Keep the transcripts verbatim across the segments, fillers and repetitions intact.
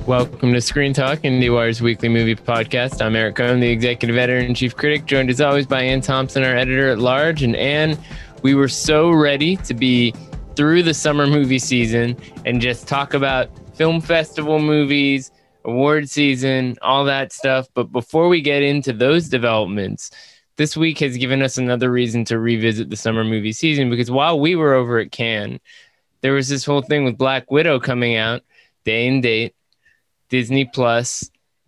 Welcome to Screen Talk, IndieWire's weekly movie podcast. I'm Eric Cohn, the executive editor and chief critic, joined as always by Ann Thompson, our editor at large. And Ann, we were so ready to be through the summer movie season and just talk about film festival movies, award season, all that stuff. But before we get into those developments, this week has given us another reason to revisit the summer movie season, because while we were over at Cannes, there was this whole thing with Black Widow coming out day and date, Disney Plus,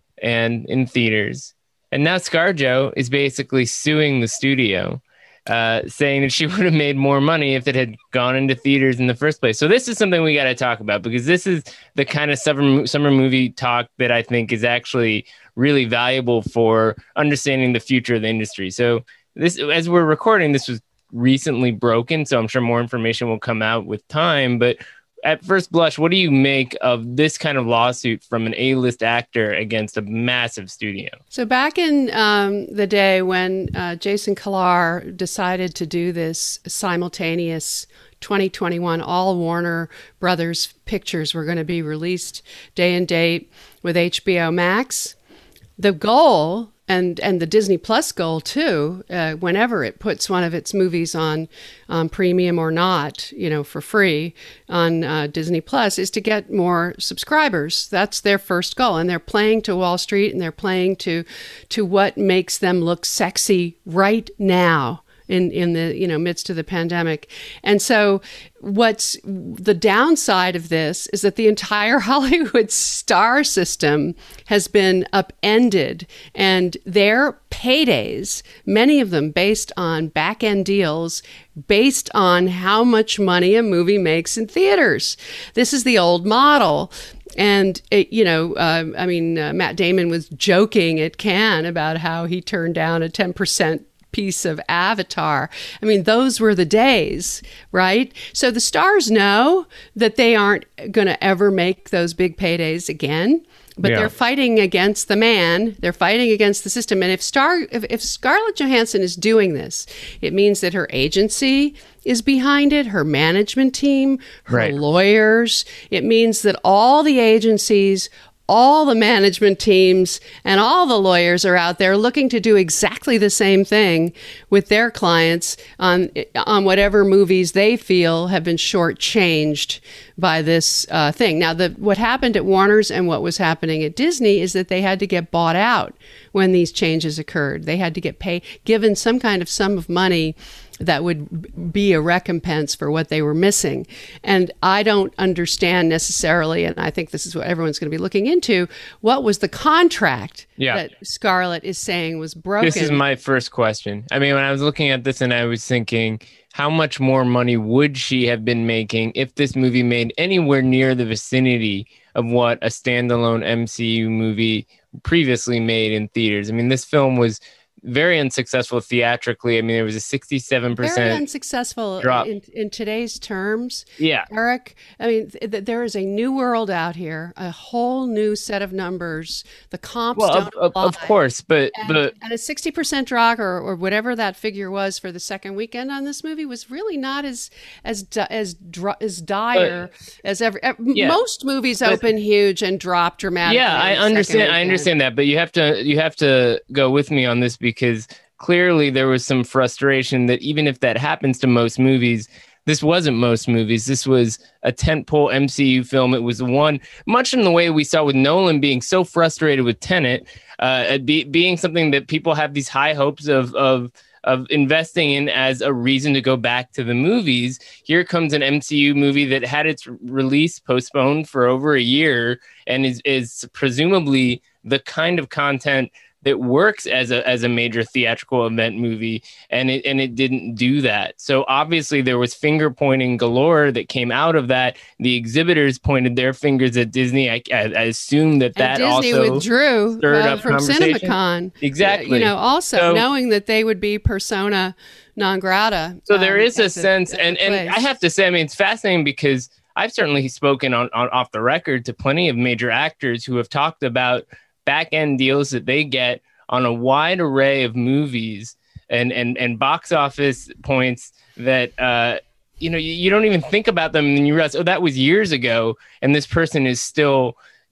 and in theaters. And now ScarJo is basically suing the studio, uh, saying that she would have made more money if it had gone into theaters in the first place. So this is something we got to talk about, because this is the kind of summer, summer movie talk that I think is actually really valuable for understanding the future of the industry. So this, as we're recording, this was recently broken, so I'm sure more information will come out with time. But at first blush, what do you make of this kind of lawsuit from an A-list actor against a massive studio? So back in um, the day when uh, Jason Kilar decided to do this simultaneous twenty twenty-one, all Warner Brothers pictures were going to be released day and date with H B O Max, the goal, and and the Disney Plus goal too, uh, whenever it puts one of its movies on um, premium or not, you know, for free on uh, Disney Plus, is to get more subscribers. That's their first goal, and they're playing to Wall Street, and they're playing to to what makes them look sexy right now in in the you know midst of the pandemic. And so what's the downside of this is that the entire Hollywood star system has been upended, and their paydays, many of them based on back-end deals, based on how much money a movie makes in theaters. This is the old model. And, it, you know, uh, I mean, uh, Matt Damon was joking at Cannes about how he turned down a ten percent piece of Avatar. I mean, those were the days, right? So the stars know that they aren't going to ever make those big paydays again, but yeah. They're fighting against the man. They're fighting against the system. And if Star, if, if Scarlett Johansson is doing this, it means that her agency is behind it, her management team, her right. lawyers. It means that all the agencies, all the management teams, and all the lawyers are out there looking to do exactly the same thing with their clients on on whatever movies they feel have been shortchanged by this uh, thing. Now, the what happened at Warner's and what was happening at Disney is that they had to get bought out when these changes occurred. They had to get paid, given some kind of sum of money that would be a recompense for what they were missing. And I don't understand necessarily, and I think this is what everyone's going to be looking into, what was the contract yeah. that Scarlett is saying was broken? This is my first question. I mean, when I was looking at this and I was thinking, how much more money would she have been making if this movie made anywhere near the vicinity of what a standalone M C U movie previously made in theaters? I mean, this film was very unsuccessful theatrically. I mean, there was a sixty-seven percent very unsuccessful drop. In, in today's terms. Yeah. Eric, I mean, th- there is a new world out here, a whole new set of numbers. The comps well, don't of, apply. Of course, but, and, but... and a sixty percent drop or, or whatever that figure was for the second weekend on this movie was really not as as as as dire but, as ever. Yeah, most movies but, open huge and drop dramatically. Yeah, I understand. I understand that, but you have to you have to go with me on this, because clearly there was some frustration that even if that happens to most movies, this wasn't most movies. This was a tentpole M C U film. It was one, much in the way we saw with Nolan being so frustrated with Tenet, uh, be, being something that people have these high hopes of, of, of investing in as a reason to go back to the movies. Here comes an M C U movie that had its release postponed for over a year and is, is presumably the kind of content that works as a as a major theatrical event movie, and it and it didn't do that. So obviously there was finger pointing galore that came out of that. The exhibitors pointed their fingers at Disney. I, I, I assume that that and Disney also withdrew stirred uh, up from CinemaCon. Exactly. You know, also so, knowing that they would be persona non grata. So um, there is a the, sense, and and I have to say, I mean, it's fascinating because I've certainly spoken on, on off the record to plenty of major actors who have talked about back-end deals that they get on a wide array of movies and and and box office points that uh you know you, you don't even think about them, and you realize, oh, that was years ago, and this person is still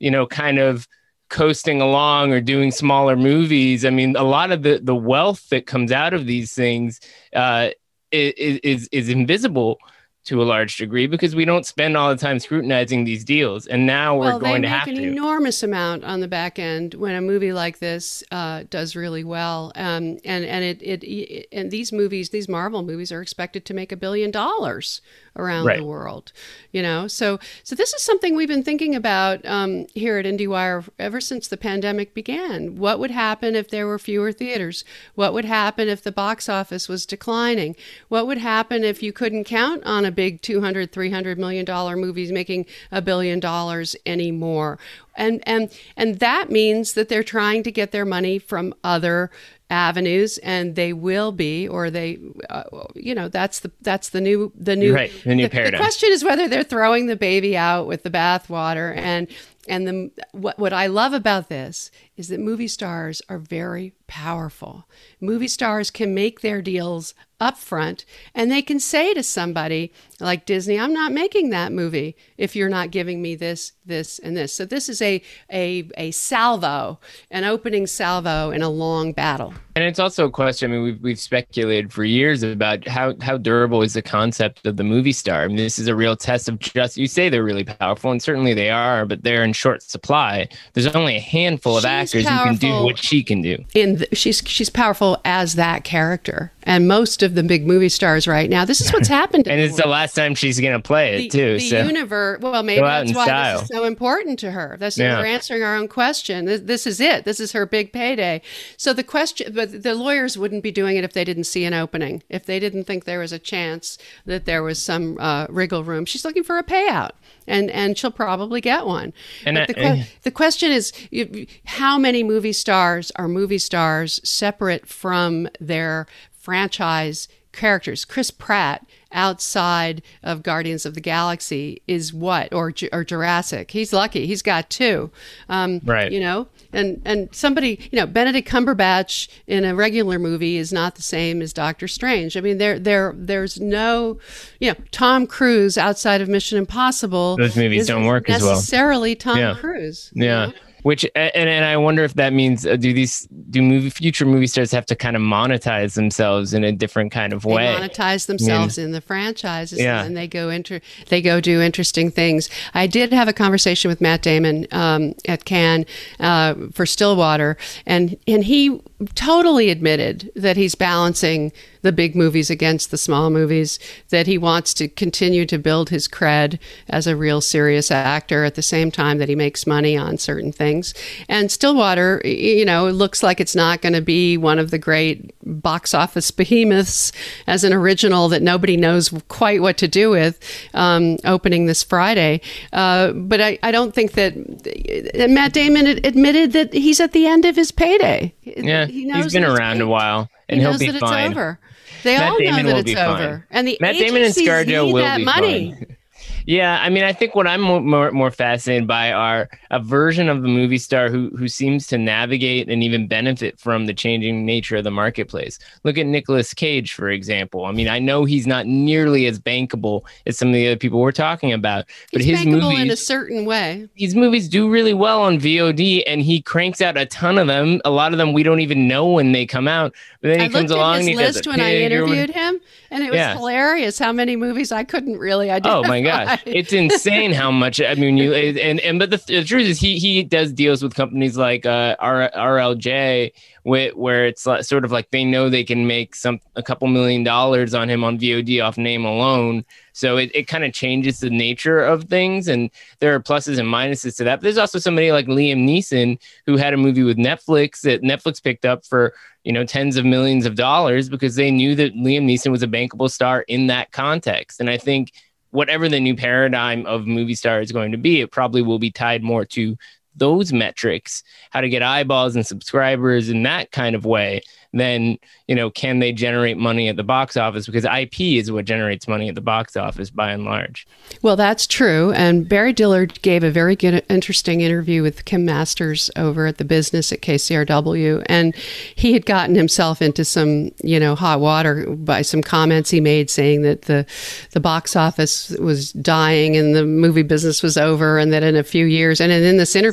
you know, kind of coasting along or doing smaller movies. I mean, a lot of the, the wealth that comes out of these things uh, is, is, is invisible to a large degree because we don't spend all the time scrutinizing these deals. And now we're well, going to have to. They make an enormous amount on the back end when a movie like this uh, does really well. Um, and and it, it, it and these movies, these Marvel movies, are expected to make a billion dollars around right. the world. You know, so so this is something we've been thinking about um, here at IndieWire ever since the pandemic began. What would happen if there were fewer theaters? What would happen if the box office was declining? What would happen if you couldn't count on a big two hundred, three hundred million dollar movies making a billion dollars anymore? And and and that means that they're trying to get their money from other avenues, and they will be, or they, uh, you know, that's the that's the new the new right, the new the, paradigm. The question is whether they're throwing the baby out with the bathwater. And and the what what I love about this is that movie stars are very powerful. Movie stars can make their deals up front, and they can say to somebody like Disney, I'm not making that movie if you're not giving me this, this, and this. So this is a a a salvo, an opening salvo in a long battle. And it's also a question, I mean, we've, we've speculated for years about how, how durable is the concept of the movie star. I mean, this is a real test of just, you say they're really powerful, and certainly they are, but they're in short supply. There's only a handful of she's actors who can do what she can do. In the, she's she's powerful as that character. And most of the big movie stars right now, this is what's happened. And it's the last time she's going to play it, the, too. The so. universe, well, maybe that's why style. This is so important to her. That's yeah. We're answering our own question. This, this is it. This is her big payday. So the question, but the lawyers wouldn't be doing it if they didn't see an opening, if they didn't think there was a chance that there was some uh, wriggle room. She's looking for a payout, and, and she'll probably get one. And but I, the, que- the question is, you, how many movie stars are movie stars separate from their franchise characters? Chris Pratt outside of Guardians of the Galaxy is what, or or Jurassic? He's lucky; he's got two, um, right? You know, and and somebody, you know, Benedict Cumberbatch in a regular movie is not the same as Doctor Strange. I mean, there there there's no, you know, Tom Cruise outside of Mission Impossible. Those movies don't work as well. Necessarily Tom yeah. Cruise. Yeah. Know? Which and, and I wonder if that means uh, do these do movie future movie stars have to kind of monetize themselves in a different kind of way? They monetize themselves I mean, in the franchises, yeah. and they go inter they go do interesting things. I did have a conversation with Matt Damon um, at Cannes uh, for Stillwater, and and he totally admitted that he's balancing the big movies against the small movies, that he wants to continue to build his cred as a real serious actor at the same time that he makes money on certain things. And Stillwater, you know, it looks like it's not going to be one of the great box office behemoths as an original that nobody knows quite what to do with, um, opening this Friday. Uh, but I, I don't think that Matt Damon admitted that he's at the end of his payday. Yeah, he knows he's been around paid. a while, and he he'll knows be that fine. It's over. They Matt all Damon know that will it's be over. fine. And the Matt Damon and ScarJo need will that be money. fine. Yeah, I mean, I think what I'm more more fascinated by are a version of the movie star who who seems to navigate and even benefit from the changing nature of the marketplace. Look at Nicolas Cage, for example. I mean, I know he's not nearly as bankable as some of the other people we're talking about, but he's his bankable movies, in a certain way. His movies do really well on V O D, and he cranks out a ton of them. A lot of them we don't even know when they come out. But then he I comes looked along at his and he list does when I interviewed or... him, and it was yeah. hilarious how many movies I couldn't really identify. Oh my gosh, it's insane how much. I mean, you and and but the, the truth is, he he does deals with companies like uh, R, RLJ, where, where it's like, sort of like they know they can make some a couple million dollars on him on V O D off name alone. So it, it kind of changes the nature of things, and there are pluses and minuses to that. But there's also somebody like Liam Neeson who had a movie with Netflix that Netflix picked up for, you know, tens of millions of dollars because they knew that Liam Neeson was a bankable star in that context. And I think whatever the new paradigm of movie star is going to be, it probably will be tied more to those metrics, how to get eyeballs and subscribers in that kind of way, then, you know, can they generate money at the box office? Because I P is what generates money at the box office by and large. Well, that's true. And Barry Dillard gave a very good, interesting interview with Kim Masters over at The Business at K C R W. And he had gotten himself into some, you know, hot water by some comments he made saying that the, the box office was dying and the movie business was over, and that in a few years, and in this interview,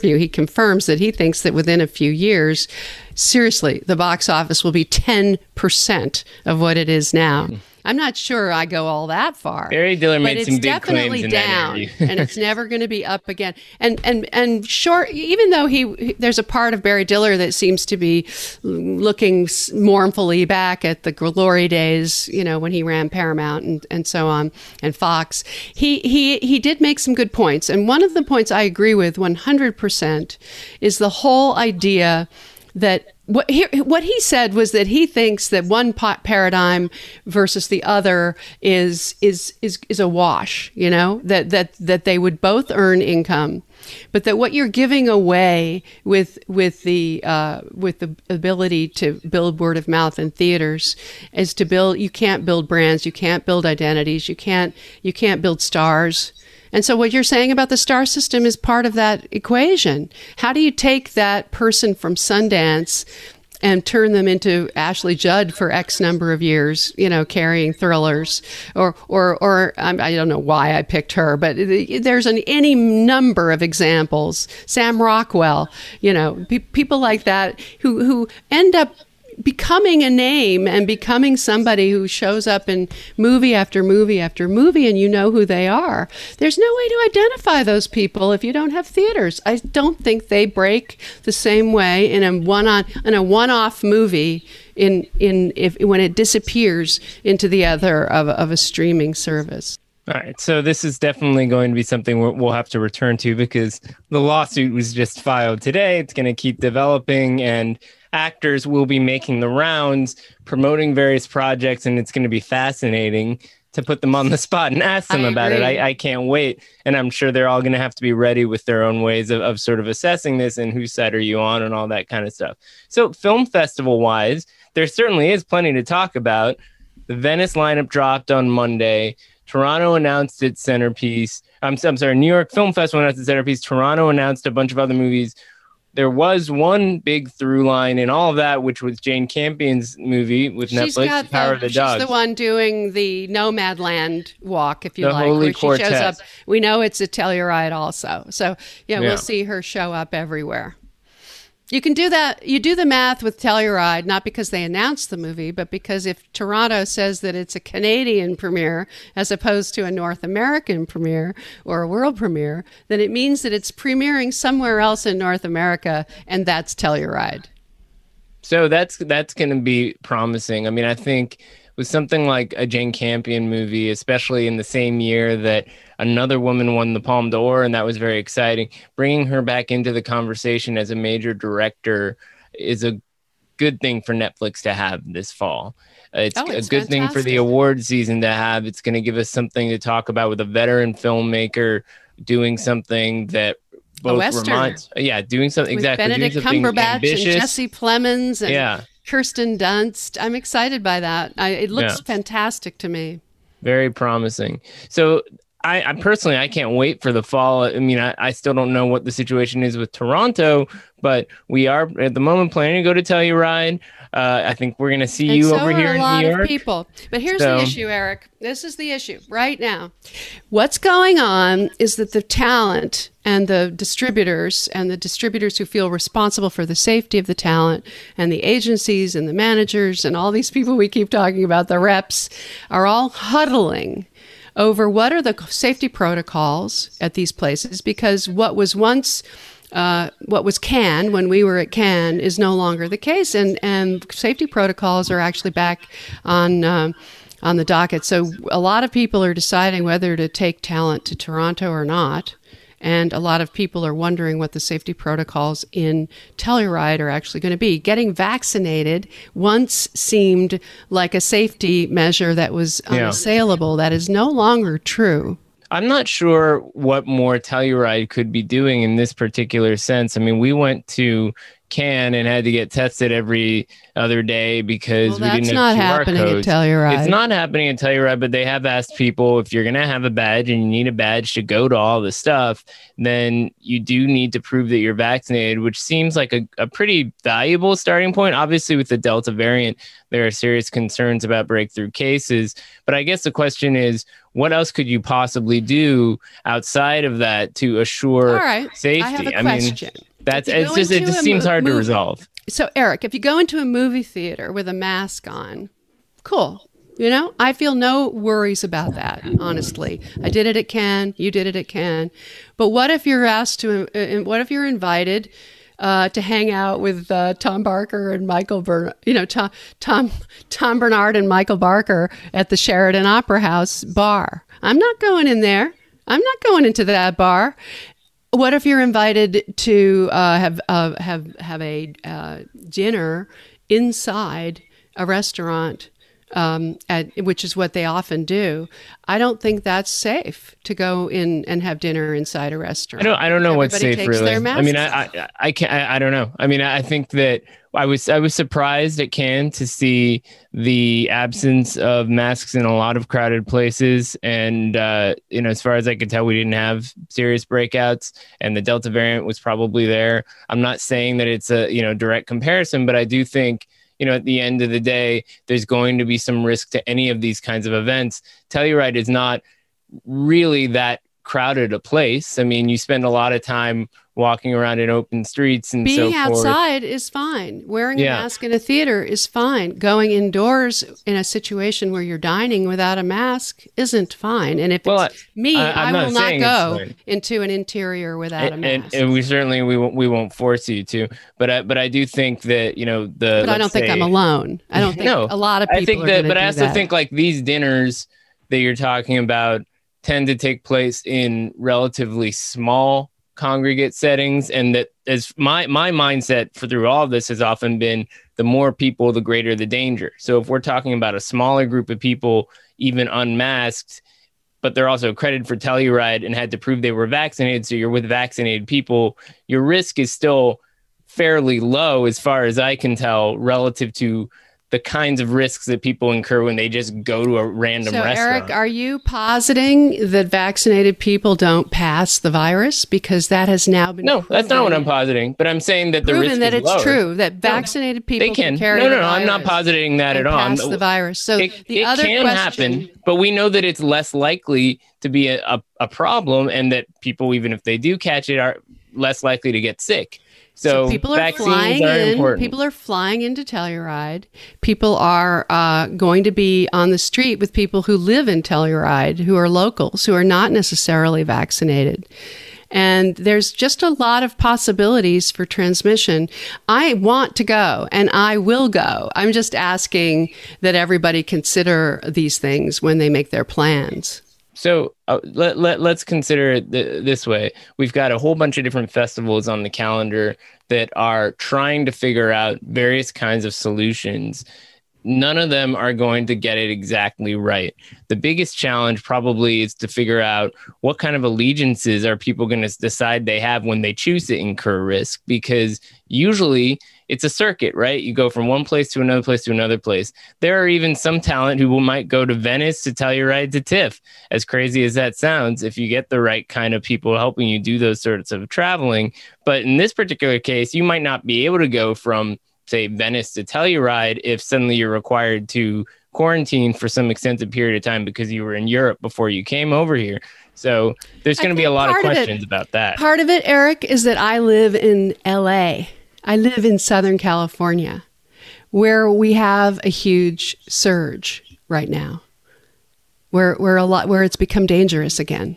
interview, he confirms that he thinks that within a few years, seriously, the box office will be ten percent of what it is now. I'm not sure I go all that far. Barry Diller made but some it's big definitely claims in down, that interview. and it's never going to be up again. And and and short, even though he, he there's a part of Barry Diller that seems to be looking mournfully back at the glory days, you know, when he ran Paramount and, and so on, and Fox. He he he did make some good points, and one of the points I agree with one hundred percent is the whole idea that what he, what he said was that he thinks that one paradigm versus the other is is is is a wash, you know, that that that they would both earn income, but that what you're giving away with with the uh, with the ability to build word of mouth in theaters is to build. You can't build brands, you can't build identities, you can't you can't build stars. And so what you're saying about the star system is part of that equation. How do you take that person from Sundance and turn them into Ashley Judd for X number of years, you know, carrying thrillers, or, or, or um, I don't know why I picked her, but there's an, any number of examples. Sam Rockwell, you know, pe- people like that who, who end up becoming a name and becoming somebody who shows up in movie after movie after movie, and you know who they are. There's no way to identify those people if you don't have theaters. I don't think they break the same way in a one on in a one-off movie in in if when it disappears into the other of, of a streaming service. All right, so this is definitely going to be something we'll have to return to, because the lawsuit was just filed today. It's going to keep developing, and actors will be making the rounds, promoting various projects, and it's going to be fascinating to put them on the spot and ask them I about agree. it. I, I can't wait, and I'm sure they're all going to have to be ready with their own ways of, of sort of assessing this and whose side are you on and all that kind of stuff. So film festival-wise, there certainly is plenty to talk about. The Venice lineup dropped on Monday. Toronto announced its centerpiece. I'm, I'm sorry, New York Film Festival announced its centerpiece. Toronto announced a bunch of other movies. There was one big through line in all of that, which was Jane Campion's movie with She's Netflix, got Power the, of the she's Dogs. the one doing the Nomadland walk, if you The like, Holy where she shows Quartet. up. We know it's a Telluride also. So, yeah, Yeah. we'll see her show up everywhere. You can do that. You do the math with Telluride, not because they announced the movie, but because if Toronto says that it's a Canadian premiere as opposed to a North American premiere or a world premiere, then it means that it's premiering somewhere else in North America, and that's Telluride. So that's that's going to be promising. I mean, I think with something like a Jane Campion movie, especially in the same year that another woman won the Palme d'Or, and that was very exciting, bringing her back into the conversation as a major director is a good thing for Netflix to have this fall. Uh, it's, Oh, it's a good thing for the fantastic. award season to have. It's going to give us something to talk about with a veteran filmmaker doing something that both Western. reminds, yeah, doing something With exactly, Benedict doing something Cumberbatch ambitious. and Jesse Plemons and Yeah. Kirsten Dunst. I'm excited by that. I, it looks Yeah. fantastic to me. Very promising. So I, I personally, I can't wait for the fall. I mean, I, I still don't know what the situation is with Toronto, but we are at the moment planning to go to Telluride. Uh, I think we're going to see And you so over are here a in lot New of York. people. But here's So- the issue, Eric. This is the issue right now. What's going on is that the talent and the distributors and the distributors who feel responsible for the safety of the talent and the agencies and the managers and all these people we keep talking about, the reps, are all huddling over what are the safety protocols at these places, because what was once uh, what was Cannes when we were at Cannes is no longer the case, and and safety protocols are actually back on um, on the docket. So a lot of people are deciding whether to take talent to Toronto or not. And a lot of people are wondering what the safety protocols in Telluride are actually going to be. Getting vaccinated once seemed like a safety measure that was Yeah. unassailable. That is no longer true. I'm not sure what more Telluride could be doing in this particular sense. I mean, we went to Cannes and had to get tested every other day because well, we didn't have Q R codes. That's not happening at Telluride. It's not happening at Telluride, but they have asked people, if you're going to have a badge and you need a badge to go to all the stuff, then you do need to prove that you're vaccinated, which seems like a, a pretty valuable starting point. Obviously, with the Delta variant, there are serious concerns about breakthrough cases. But I guess the question is, what else could you possibly do outside of that to assure all right. safety? I have a I question. mean, that's it's just it just seems hard movie, to resolve. So, Eric, if you go into a movie theater with a mask on, cool. You know, I feel no worries about that, honestly. I did it at Cannes. You did it at Cannes. But what if you're asked to, uh, what if you're invited uh, to hang out with uh, Tom Barker and Michael, Ber- you know, Tom, Tom, Tom Bernard and Michael Barker at the Sheraton Opera House bar? I'm not going in there. I'm not going into that bar. What if you're invited to uh, have uh, have have a uh, dinner inside a restaurant, um, at, which is what they often do? I don't think that's safe to go in and have dinner inside a restaurant. I don't. I don't know what's safe, really. I mean, I, I, I can't. I, I don't know. I mean, I think that I was, I was surprised at Cannes to see the absence of masks in a lot of crowded places, and uh, you know, as far as I could tell, we didn't have serious breakouts, and the Delta variant was probably there. I'm not saying that it's a you know direct comparison, but I do think, you know, at the end of the day, there's going to be some risk to any of these kinds of events. Telluride is not really that crowded a place. I mean, you spend a lot of time walking around in open streets and being so forth. outside is fine. Wearing Yeah. a mask in a theater is fine. Going indoors in a situation where you're dining without a mask isn't fine. And if Well, it's me, I- I, I'm not will not saying it's go fine. into an interior without And, a and, mask. and we certainly we won't, we won't force you to, but I, but I do think that, you know, the but I don't let's think say- I'm alone. I don't think No, a lot of people I think are that, gonna but do I also that. think like these dinners that you're talking about tend to take place in relatively small congregate settings, and that as my my mindset for through all of this has often been, the more people, the greater the danger. So if we're talking about a smaller group of people, even unmasked, but they're also accredited for Telluride and had to prove they were vaccinated, so you're with vaccinated people, your risk is still fairly low as far as I can tell relative to the kinds of risks that people incur when they just go to a random So, restaurant. Eric, are you positing that vaccinated people don't pass the virus? Because that has now been No, that's not proven- what I'm positing, but I'm saying that the proven risk that is it's lower. true that vaccinated people They can. carry No, no, the no, I'm not virus positing that and at all. pass I'm- the virus. So it, the it other can question, happen, but we know that it's less likely to be a, a, a problem, and that people, even if they do catch it, are less likely to get sick. So, people are vaccines flying are in. important. People are flying into Telluride. People are uh, going to be on the street with people who live in Telluride, who are locals, who are not necessarily vaccinated. And there's just a lot of possibilities for transmission. I want to go, and I will go. I'm just asking that everybody consider these things when they make their plans. So uh, let, let, let's consider it th- this way. We've got a whole bunch of different festivals on the calendar that are trying to figure out various kinds of solutions. None of them are going to get it exactly right. The biggest challenge probably is to figure out what kind of allegiances are people going to decide they have when they choose to incur risk, because usually it's a circuit, right? You go from one place to another place to another place. There are even some talent who will might go to Venice to Telluride to TIFF. As crazy as that sounds, if you get the right kind of people helping you do those sorts of traveling. But in this particular case, you might not be able to go from, say, Venice to Telluride if suddenly you're required to quarantine for some extended period of time because you were in Europe before you came over here. So there's going to be a lot of questions about that. Part of it, Eric, is that I live in L A. I live in Southern California, where we have a huge surge right now, where where a lot where it's become dangerous again.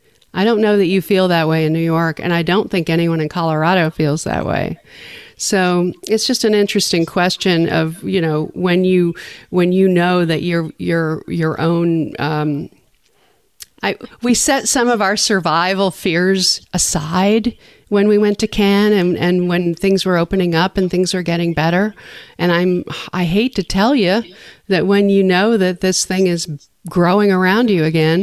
I don't know that you feel that way in New York, and I don't think anyone in Colorado feels that way. So it's just an interesting question of, you know, when you when you know that your your your own um, I we set some of our survival fears aside when we went to Cannes and, and when things were opening up and things were getting better. And I'm I hate to tell you that when you know that this thing is growing around you again,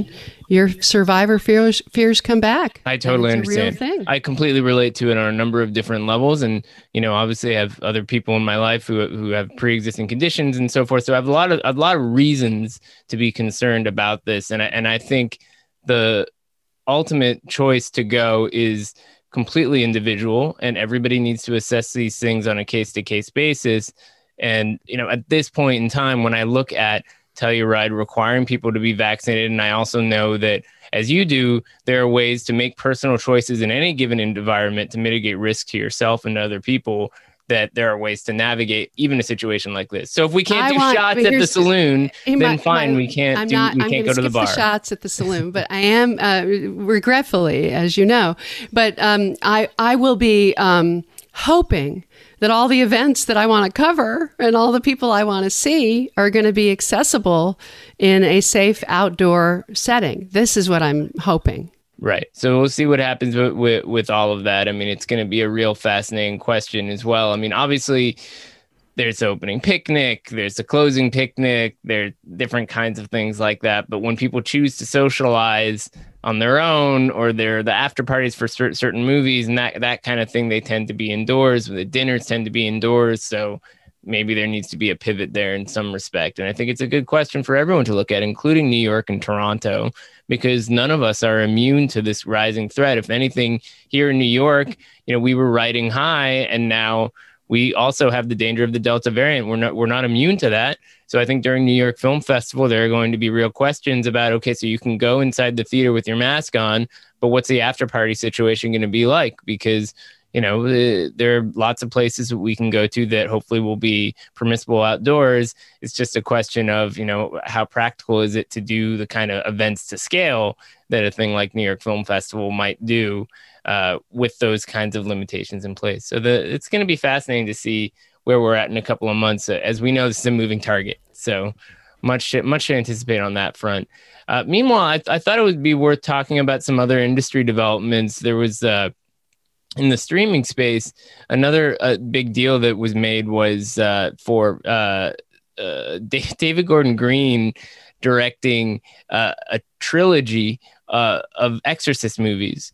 your survivor fears fears come back. I totally it's understand. A real thing. I completely relate to it on a number of different levels, and you know, obviously, I have other people in my life who who have pre-existing conditions and so forth. So I have a lot of a lot of reasons to be concerned about this, and I, and I think the ultimate choice to go is completely individual, and everybody needs to assess these things on a case-to-case basis. And you know, at this point in time, when I look at Telluride requiring people to be vaccinated, and I also know that, as you do, there are ways to make personal choices in any given environment to mitigate risk to yourself and to other people, that there are ways to navigate even a situation like this. So if we can't I do want, shots at the saloon, then my, fine, my, we can't I'm do not, we I'm can't go to the bar. The shots at the saloon, but I am uh, regretfully, as you know, but um, I I will be um, hoping that all the events that I want to cover and all the people I want to see are going to be accessible in a safe outdoor setting. This is what I'm hoping. Right. So we'll see what happens with, with, with all of that. I mean, it's going to be a real fascinating question as well. I mean, obviously, there's the opening picnic, there's the closing picnic, there's different kinds of things like that. But when people choose to socialize on their own, or they're the after parties for cer- certain movies and that, that kind of thing, they tend to be indoors. The dinners tend to be indoors. So maybe there needs to be a pivot there in some respect. And I think it's a good question for everyone to look at, including New York and Toronto, because none of us are immune to this rising threat. If anything, here in New York, you know, we were riding high, and now we also have the danger of the Delta variant. We're not we're not immune to that. So I think during New York Film Festival, there are going to be real questions about, okay, so you can go inside the theater with your mask on, but what's the after party situation going to be like? Because, you know, uh, there are lots of places that we can go to that hopefully will be permissible outdoors. It's just a question of, you know, how practical is it to do the kind of events to scale that a thing like New York Film Festival might do uh, with those kinds of limitations in place. So the it's going to be fascinating to see where we're at in a couple of months. As we know, this is a moving target. So much, much to anticipate on that front. Uh, meanwhile, I, I thought it would be worth talking about some other industry developments. There was uh, in the streaming space, another uh, big deal that was made was uh, for uh, uh, David Gordon Green directing uh, a trilogy uh, of Exorcist movies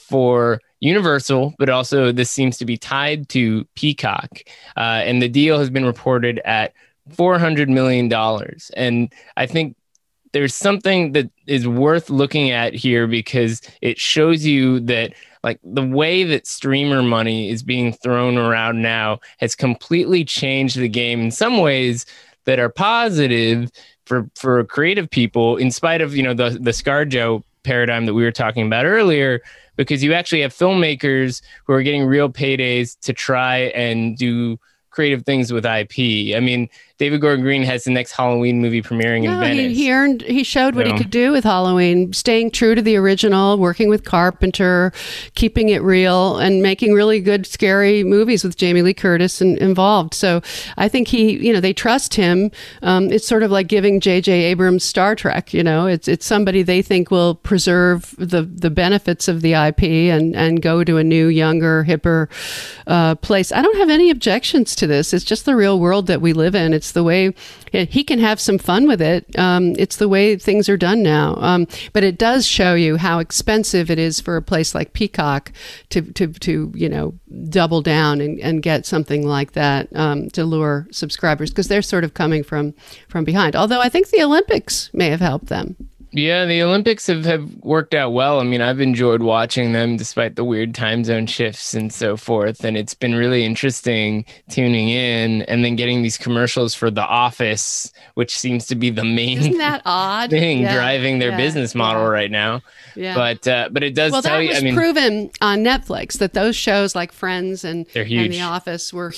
for Universal, but also this seems to be tied to Peacock. Uh, and the deal has been reported at four hundred million dollars. And I think there's something that is worth looking at here, because it shows you that like the way that streamer money is being thrown around now has completely changed the game in some ways that are positive for, for creative people, in spite of, you know, the, the ScarJo paradigm that we were talking about earlier, because you actually have filmmakers who are getting real paydays to try and do creative things with I P. I mean, David Gordon Green has the next Halloween movie premiering no, in Venice. He, he earned, he showed what so. he could do with Halloween, staying true to the original, working with Carpenter, keeping it real, and making really good, scary movies with Jamie Lee Curtis in, involved. So I think he, you know, they trust him. Um, it's sort of like giving J J Abrams Star Trek. You know, it's it's somebody they think will preserve the the benefits of the I P and and go to a new, younger, hipper uh, place. I don't have any objections to this. It's just the real world that we live in. It's the way he can have some fun with it. Um, it's the way things are done now. Um, but it does show you how expensive it is for a place like Peacock to, to, to you know, double down and, and get something like that um, to lure subscribers, because they're sort of coming from, from behind. Although I think the Olympics may have helped them. Yeah, the Olympics have, have worked out well. I mean, I've enjoyed watching them despite the weird time zone shifts and so forth. And it's been really interesting tuning in and then getting these commercials for The Office, which seems to be the main Isn't that odd? thing yeah, driving their yeah, business model yeah. right now. Yeah. But uh, but it does well, tell that you, was I mean, proven on Netflix that those shows like Friends and, They're and huge. The Office were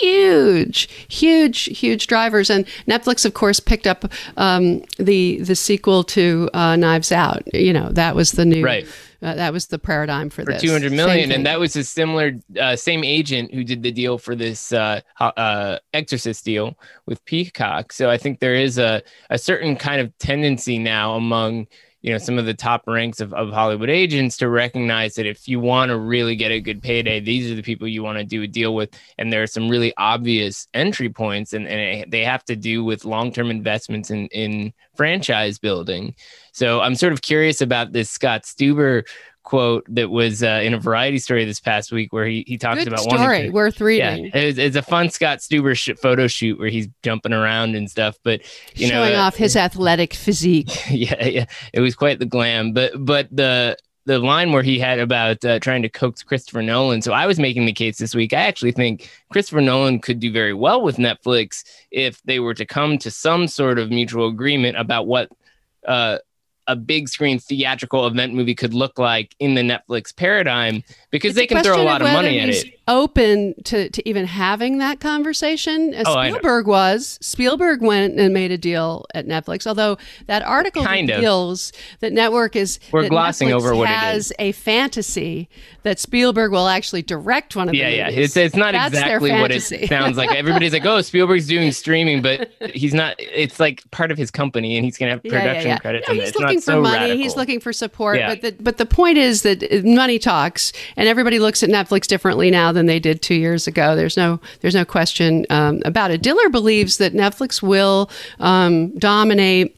huge, huge, huge drivers. And Netflix, of course, picked up um, the the sequel to uh, Knives Out. You know, that was the new, Right. uh, that was the paradigm for, for this. two hundred Same million. thing. And that was a similar, uh, same agent who did the deal for this uh, uh, Exorcist deal with Peacock. So I think there is a, a certain kind of tendency now among you know, some of the top ranks of, of Hollywood agents to recognize that if you want to really get a good payday, these are the people you want to do a deal with. And there are some really obvious entry points, and, and they have to do with long-term investments in, in franchise building. So I'm sort of curious about this Scott Stuber quote that was uh, in a Variety story this past week, where he, he talks Good about story to, worth reading. Yeah, it's, it's a fun Scott Stuber sh- photo shoot where he's jumping around and stuff, but you showing know, uh, off his athletic physique. Yeah, yeah, it was quite the glam. But but the the line where he had about uh, trying to coax Christopher Nolan. So I was making the case this week. I actually think Christopher Nolan could do very well with Netflix if they were to come to some sort of mutual agreement about what uh, a big screen theatrical event movie could look like in the Netflix paradigm, because it's they can throw a lot of, of money at it. Open to, to even having that conversation, as oh, Spielberg was. Spielberg went and made a deal at Netflix, although that article kind reveals of. that network is we're that glossing Netflix over what has it is. A fantasy that Spielberg will actually direct one of yeah, the yeah, movies. it's it's not That's exactly what it sounds like. Everybody's like, oh, Spielberg's doing streaming, but he's not. It's like part of his company, and he's gonna have production yeah, yeah, yeah. credits. No, and he's it's looking not for so money. radical. He's looking for support. Yeah. But the but the point is that money talks, and everybody looks at Netflix differently now than they did two years ago. There's no there's no question um, about it. Diller believes that Netflix will um, dominate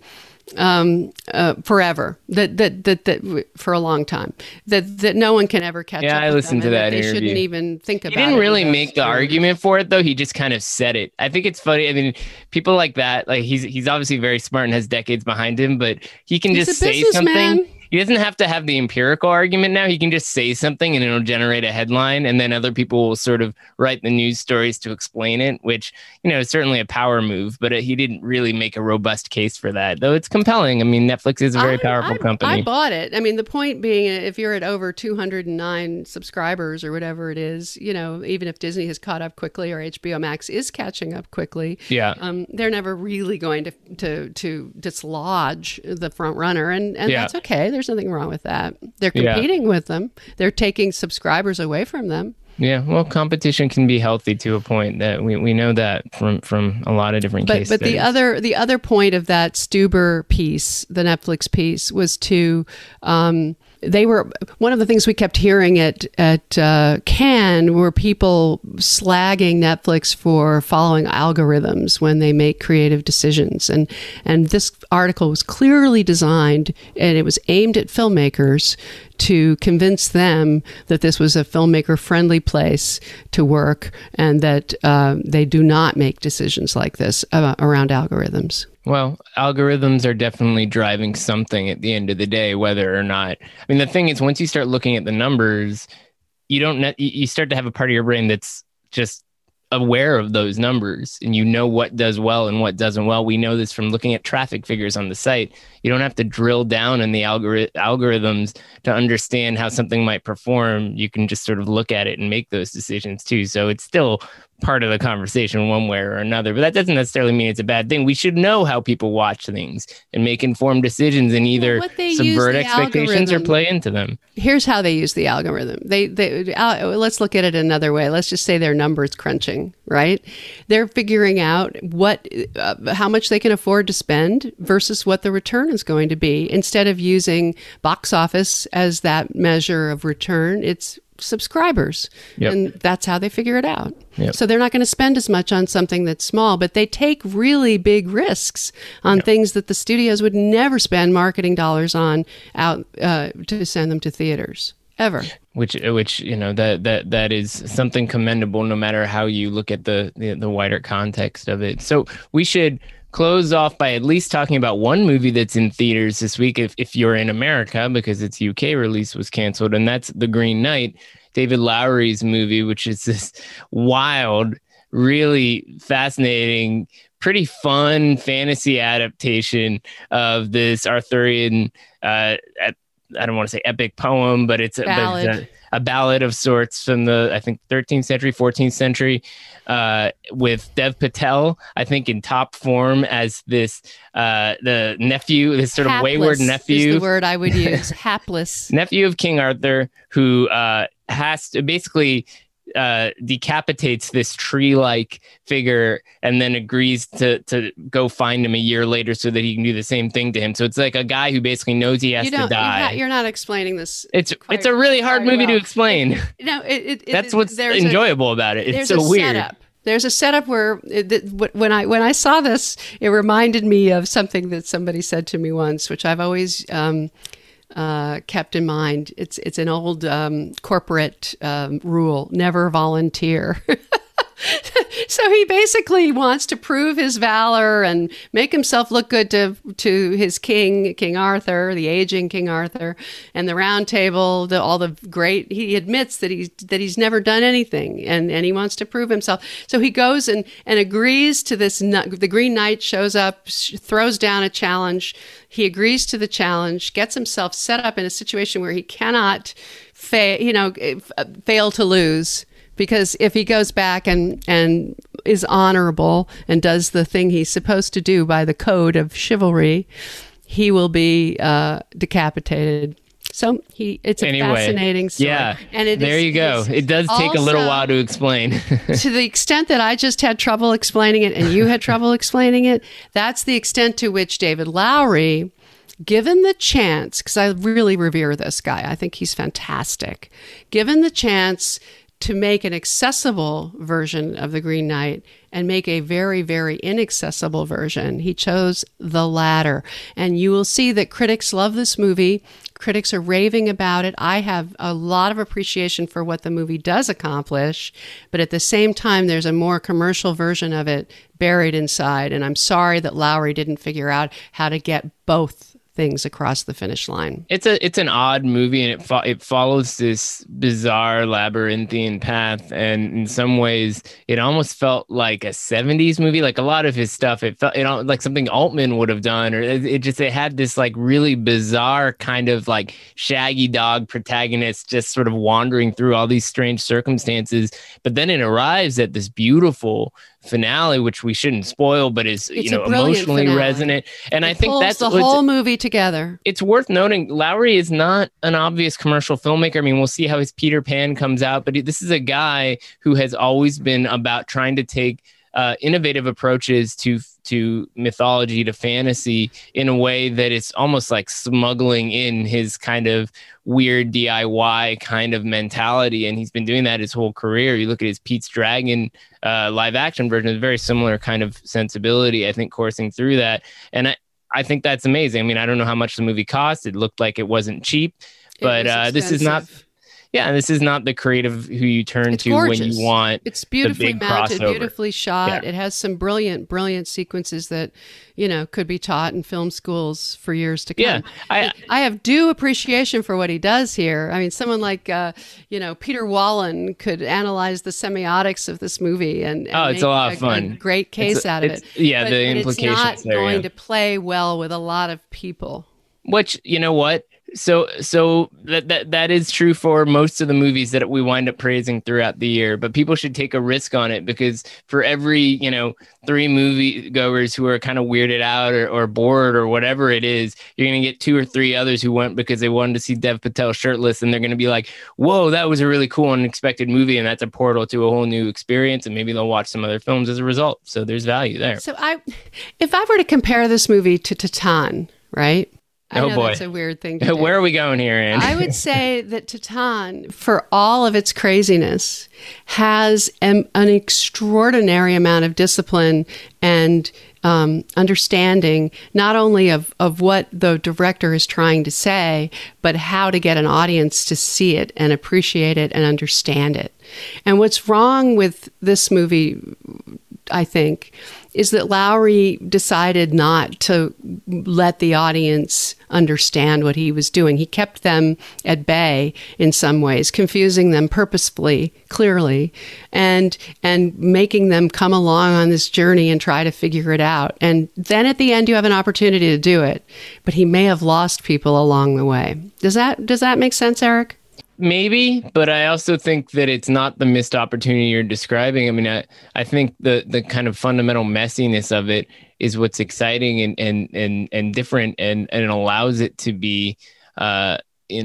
um, uh, forever. That, that that that for a long time. That that no one can ever catch yeah, up. I with listened them, to and that, that they interview. shouldn't even think about it. He didn't really in make the terms. argument for it, though. He just kind of said it. I think it's funny. I mean, people like that, like he's he's obviously very smart and has decades behind him, but he can He's just a say something. businessman. He doesn't have to have the empirical argument now. He can just say something and it'll generate a headline, and then other people will sort of write the news stories to explain it, which, you know, is certainly a power move, but he didn't really make a robust case for that, though it's compelling. I mean, Netflix is a very I, powerful I, company. I bought it. I mean, the point being, if you're at over two hundred nine subscribers or whatever it is, you know, even if Disney has caught up quickly or H B O Max is catching up quickly, yeah, um, they're never really going to to to dislodge the front runner, and and yeah. that's okay. There's nothing wrong with that. They're competing yeah. with them. They're taking subscribers away from them. Yeah, well, competition can be healthy to a point. That we, we know that from, from a lot of different but, case But studies. the other the other point of that Stuber piece, the Netflix piece, was to um, they were one of the things we kept hearing at at uh, Cannes were people slagging Netflix for following algorithms when they make creative decisions, and and this article was clearly designed, and it was aimed at filmmakers to convince them that this was a filmmaker-friendly place to work, and that uh, they do not make decisions like this uh, around algorithms. Well, algorithms are definitely driving something at the end of the day, whether or not. I mean, the thing is, once you start looking at the numbers, you don't. Ne- you start to have a part of your brain that's just aware of those numbers, and you know what does well and what doesn't well. We know this from looking at traffic figures on the site. You don't have to drill down in the algori- algorithms to understand how something might perform. You can just sort of look at it and make those decisions too. So it's still part of the conversation one way or another, but that doesn't necessarily mean it's a bad thing. We should know how people watch things and make informed decisions, and either well, subvert expectations algorithm. or play into them. Here's how they use the algorithm. They, they uh, let's look at it another way. Let's just say they're numbers crunching, right? They're figuring out what, uh, how much they can afford to spend versus what the return is going to be. Instead of using box office as that measure of return, it's subscribers. Yep. And that's how they figure it out. Yep. So they're not going to spend as much on something that's small, but they take really big risks on yep. things that the studios would never spend marketing dollars on out uh, to send them to theaters ever. Which, which you know, that that that is something commendable, no matter how you look at the the, the wider context of it. So we should close off by at least talking about one movie that's in theaters this week, if, if you're in America, because its U K release was canceled, and that's The Green Knight, David Lowery's movie, which is this wild, really fascinating, pretty fun fantasy adaptation of this Arthurian, uh, I don't want to say epic poem, but it's, ballad. But it's a, a ballad of sorts from the, I think, thirteenth century, fourteenth century, uh, with Dev Patel, I think, in top form as this, uh, the nephew, this sort of Hapless wayward nephew. Is the word I would use. Hapless. Nephew of King Arthur, who uh, has to basically uh, decapitates this tree-like figure and then agrees to to go find him a year later so that he can do the same thing to him. So it's like a guy who basically knows he has you to don't, die. You're not, you're not explaining this. It's quite, it's a really hard movie well. to explain. No, it, it, That's it, what's enjoyable a, about it. It's so weird. Setup. There's a setup where it, when I when I saw this, it reminded me of something that somebody said to me once, which I've always um, uh, kept in mind. It's it's an old um, corporate um, rule: never volunteer. So he basically wants to prove his valor and make himself look good to to his king, King Arthur, the aging King Arthur, and the Round Table, the, all the great. He admits that he's that he's never done anything, and, and he wants to prove himself. So he goes and, and agrees to this. The Green Knight shows up, throws down a challenge. He agrees to the challenge, gets himself set up in a situation where he cannot fail, you know, fail to lose. Because if he goes back and, and is honorable and does the thing he's supposed to do by the code of chivalry, he will be uh, decapitated. So he, it's a anyway, fascinating story. Yeah, and it there is, you go. It does take also, a little while to explain. To the extent that I just had trouble explaining it and you had trouble explaining it, that's the extent to which David Lowery, given the chance, because I really revere this guy, I think he's fantastic, given the chance to make an accessible version of the Green Knight and make a very, very inaccessible version, he chose the latter. And you will see that critics love this movie. Critics are raving about it. I have a lot of appreciation for what the movie does accomplish, but at the same time, there's a more commercial version of it buried inside. And I'm sorry that Lowery didn't figure out how to get both things across the finish line. It's a it's an odd movie, and it fo- it follows this bizarre labyrinthian path, and in some ways it almost felt like a seventies movie. Like a lot of his stuff, it felt it like something Altman would have done, or it, it just it had this like really bizarre kind of like Shaggy Dog protagonist just sort of wandering through all these strange circumstances, but then it arrives at this beautiful finale, which we shouldn't spoil, but is it's you know emotionally finale. resonant, and it I think that's the whole movie together. It's worth noting Lowery is not an obvious commercial filmmaker. I mean, we'll see how his Peter Pan comes out, but this is a guy who has always been about trying to take uh, innovative approaches to to mythology, to fantasy, in a way that it's almost like smuggling in his kind of weird D I Y kind of mentality. And he's been doing that his whole career. You look at his Pete's Dragon uh, live action version, it's a very similar kind of sensibility, I think, coursing through that. And I, I think that's amazing. I mean, I don't know how much the movie cost. It looked like it wasn't cheap, but uh, this is not... Yeah, this is not the creative who you turn it's to gorgeous. when you want it's beautifully the big mounted, crossover. Beautifully shot. Yeah. It has some brilliant, brilliant sequences that, you know, could be taught in film schools for years to come. Yeah, I, I have due appreciation for what he does here. I mean, someone like, uh, you know, Peter Wallen could analyze the semiotics of this movie and, and oh, it's a lot of fun. A great case it's, out of it. but, Yeah, the but implications it's not there, going yeah. to play well with a lot of people. Which, you know what? So so that, that that is true for most of the movies that we wind up praising throughout the year, but people should take a risk on it, because for every, you know, three movie goers who are kind of weirded out or, or bored or whatever it is, you're going to get two or three others who went because they wanted to see Dev Patel shirtless, and they're going to be like, whoa, that was a really cool and unexpected movie, and that's a portal to a whole new experience, and maybe they'll watch some other films as a result. So there's value there. So I, if I were to compare this movie to Titane, right? I oh know boy, that's a weird thing to do. Where are we going here, Ann? I would say that Titane, for all of its craziness, has an, an extraordinary amount of discipline and um, understanding, not only of, of what the director is trying to say, but how to get an audience to see it and appreciate it and understand it. And what's wrong with this movie, I think, is that Lowery decided not to let the audience understand what he was doing. He kept them at bay in some ways, confusing them purposefully, clearly, and and making them come along on this journey and try to figure it out. And then at the end, you have an opportunity to do it, but he may have lost people along the way. Does that does that make sense, Eric? Maybe, but I also think that it's not the missed opportunity you're describing. I mean, I, I think the the kind of fundamental messiness of it is what's exciting and and and, and different, and, and it allows it to be, uh, you know,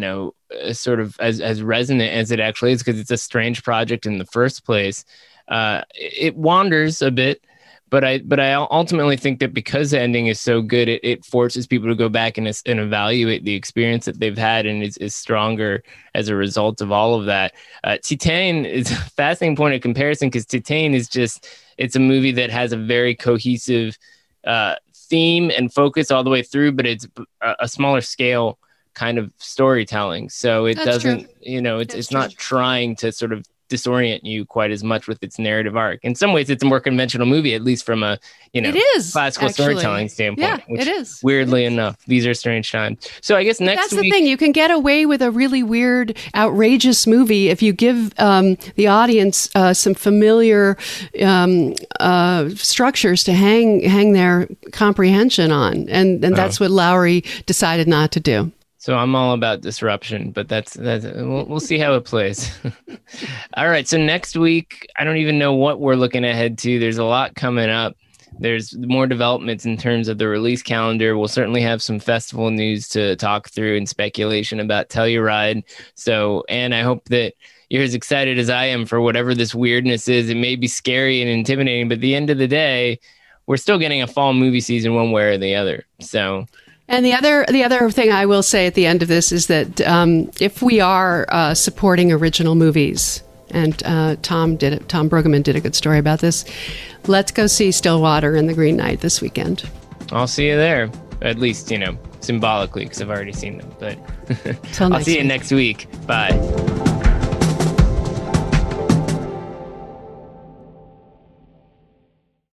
uh, sort of as, as resonant as it actually is, because it's a strange project in the first place. Uh, it wanders a bit, but I but I ultimately think that because the ending is so good, it, it forces people to go back and, and evaluate the experience that they've had, and is, is stronger as a result of all of that. Uh, Titane is a fascinating point of comparison, because Titane is just, it's a movie that has a very cohesive uh, theme and focus all the way through, but it's a, a smaller scale kind of storytelling. So it That's doesn't, true. you know, it's That's it's true. not trying to sort of disorient you quite as much with its narrative arc. In some ways, it's a more conventional movie, at least from a, you know, It is, classical actually. storytelling standpoint. Yeah, which, it is. Weirdly It is. enough, these are strange times. So I guess next That's week, the thing. You can get away with a really weird, outrageous movie if you give um, the audience uh, some familiar um, uh, structures to hang hang their comprehension on, and and that's Oh. what Lowry decided not to do. So I'm all about disruption, but that's that's we'll, we'll see how it plays. All right, so next week, I don't even know what we're looking ahead to. There's a lot coming up. There's more developments in terms of the release calendar. We'll certainly have some festival news to talk through and speculation about Telluride. So, and I hope that you're as excited as I am for whatever this weirdness is. It may be scary and intimidating, but at the end of the day, we're still getting a fall movie season one way or the other. So. And the other the other thing I will say at the end of this is that um, if we are uh, supporting original movies, and uh, Tom did it, Tom Brueggemann did a good story about this, let's go see Stillwater and The Green Knight this weekend. I'll see you there, at least, you know, symbolically, because I've already seen them. But Till I'll next see you week. next week. Bye.